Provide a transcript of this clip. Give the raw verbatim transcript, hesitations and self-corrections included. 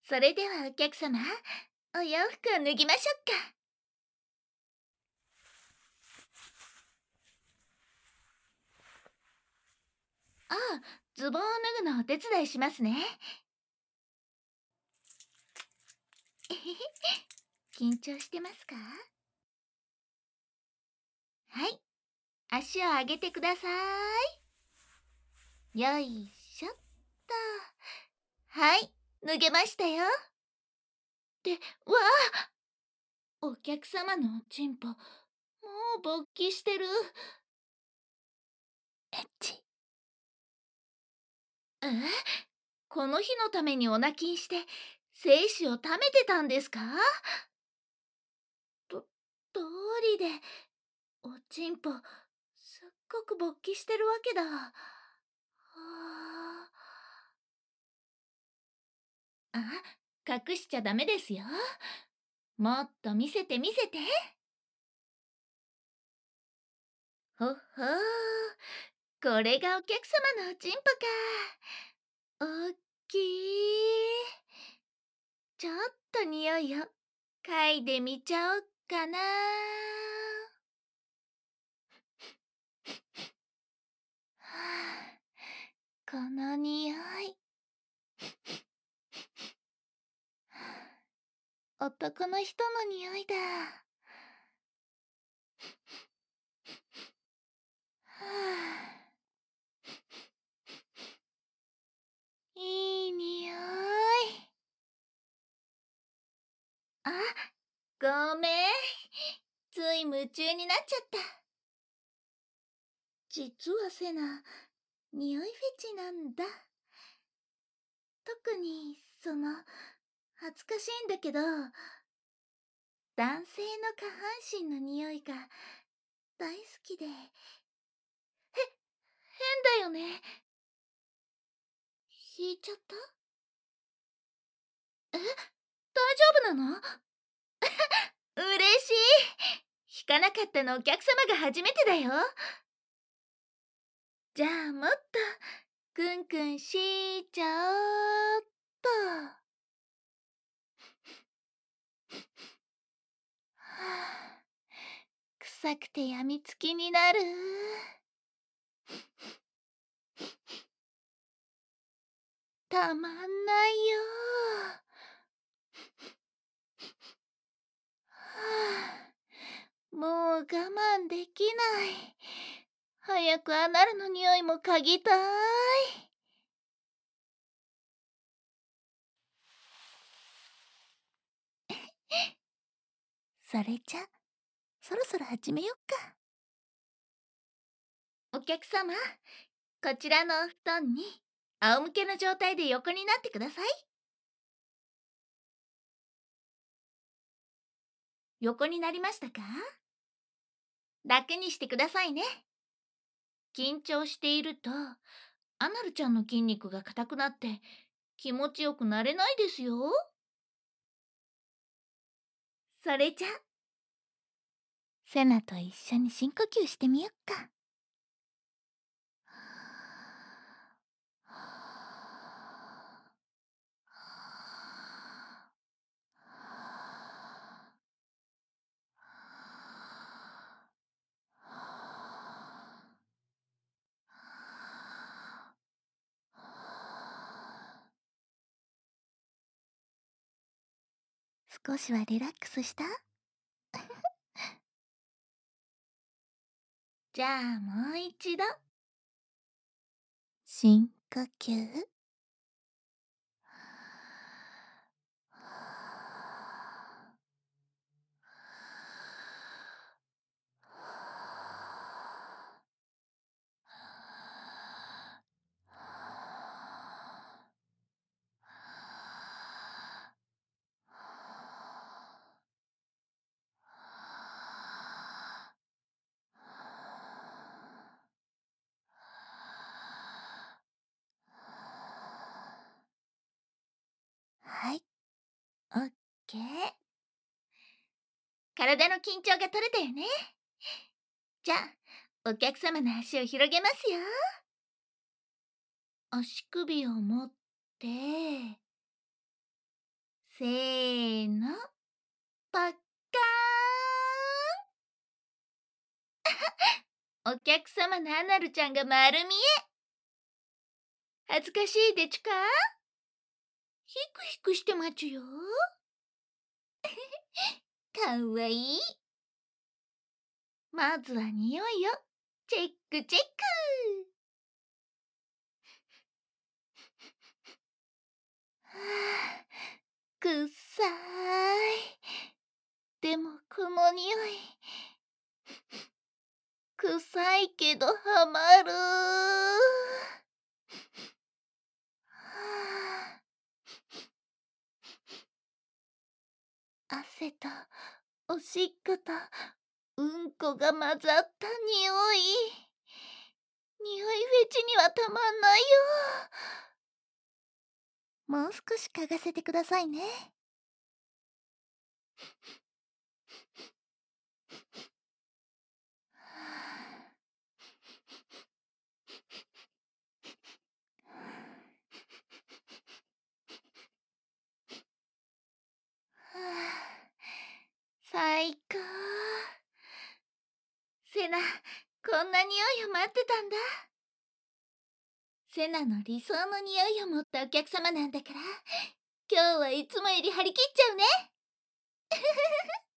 それではお客様、お洋服を脱ぎましょうか。ああ、ズボンを脱ぐのお手伝いしますね。えへへ、緊張してますか？はい、足を上げてください。よいしょっと。はい、脱げましたよ。で、わあ、お客様のおちんぽ、もう勃起してる。エッチ。え、この日のためにお泣きんして精子を貯めてたんですか？ど、どうりで、おちんぽ、すっごく勃起してるわけだ。はあ。あ、隠しちゃダメですよ。もっと見せて見せて。ほっほー。これがお客様のおちんぽか。おっきい。ちょっと匂いを嗅いでみちゃおっかな。はあ、この匂い。男の人の匂いだ。はあ、いい匂い。あ、ごめん。つい夢中になっちゃった。実はセナ、匂いフェチなんだ。特に、その、恥ずかしいんだけど、男性の下半身の匂いが大好きで。へ、変だよね。引いちゃった？え、大丈夫なの？嬉しい。引かなかったのお客様が初めてだよ。じゃあもっとクンクンしちゃおっと。はあ、臭くてやみつきになる。たまんないよ。はあ、もう我慢できない。早くアナルの匂いも嗅ぎたい。それじゃ、そろそろ始めよっか。お客様、こちらのお布団に仰向けの状態で横になってください。横になりましたか？楽にしてくださいね。緊張していると、アナルちゃんの筋肉が硬くなって気持ちよくなれないですよ。それじゃ、セナと一緒に深呼吸してみよっか。少しはリラックスした？じゃあもう一度。深呼吸。はい、オッケー。体の緊張が取れたよね。じゃあ、お客様の足を広げますよ。足首を持って、 せーの、パッカーン。お客様のアナルちゃんが丸見え。恥ずかしいでちゅか？ヒクヒクしてまちゅよ。かわいい。まずは匂いをチェックチェック。はあ、くっさい。でもこの匂い、臭いけどハマる。はあ、汗とおしっことうんこが混ざった匂い。匂いフェチにはたまんないよ。もう少し嗅がせてくださいね。はあ、最高。セナ、こんな匂いを待ってたんだ。セナの理想の匂いを持ったお客様なんだから、今日はいつもより張り切っちゃうね。